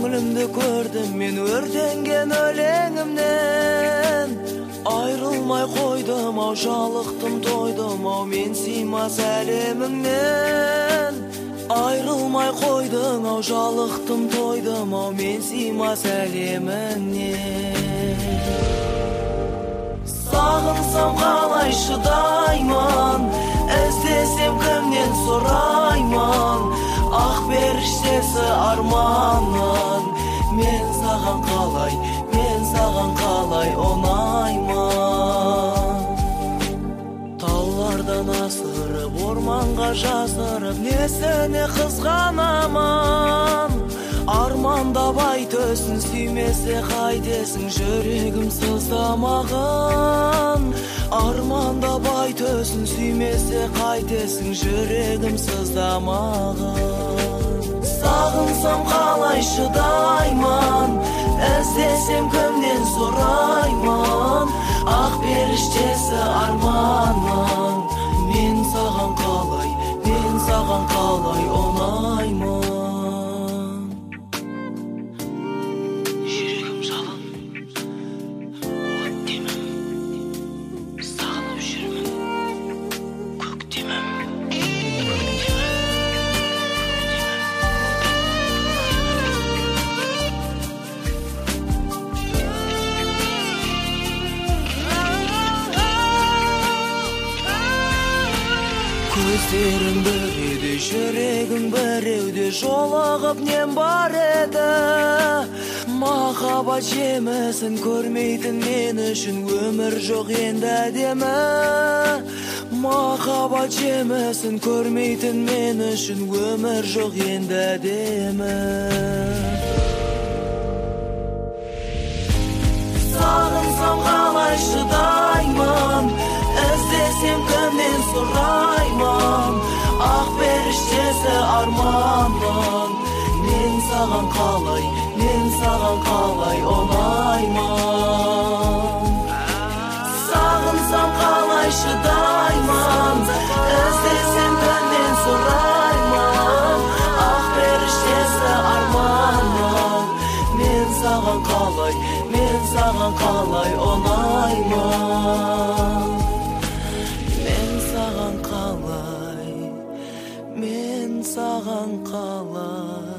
көңілімді көрдім мен өртенген өлеңімнен. Айрылмай қойдым ау, жалықтым тойдым ау, мен сыймас әлеміңнен. Айрылмай қойдың ау, жалықтым тойдым ау, мен сыймас әлеміңнен. Сағынсам қалай шыдаймын, іздесем кімнен сұраймын. Ақ періштесі арманмын, мен саған қалай оңаймын. Таулардан асырып, орманға жасырып, несіне қызғанамын. Армандап ай төсін, сүймесе қайтесің жүрегім сыздамағын. Армандап ай төсін, сүймесе қайтесің жүрегім сыздамағын. Сағынсам қалай шыдаймын, іздесем кімнен сұраймын. Ақ періштесі арманмын, мен саған қалай оңаймын. Жүрегім жалын, от демім, сағынып жүрмін, көктемім. Көздерің біреуде, жүрегің біреуде, жолығып нем бар еді. Махаббат жемісін көрмейтін мен үшін өмір жоқ енді әдемі. Махаббат жемісін көрмейтін мен үшін өмір жоқ енді әдемі. Сағынсам қалай шыдаймын, іздесем кімнен сұраймын. Ақ періштесі арманмын, мен саған қалай оңаймын. Сағынсам қалай шыдаймын, іздесем кімнен сұраймын. Ақ періштесі арманмын, мен саған қалай оңаймын. Мен саған қалай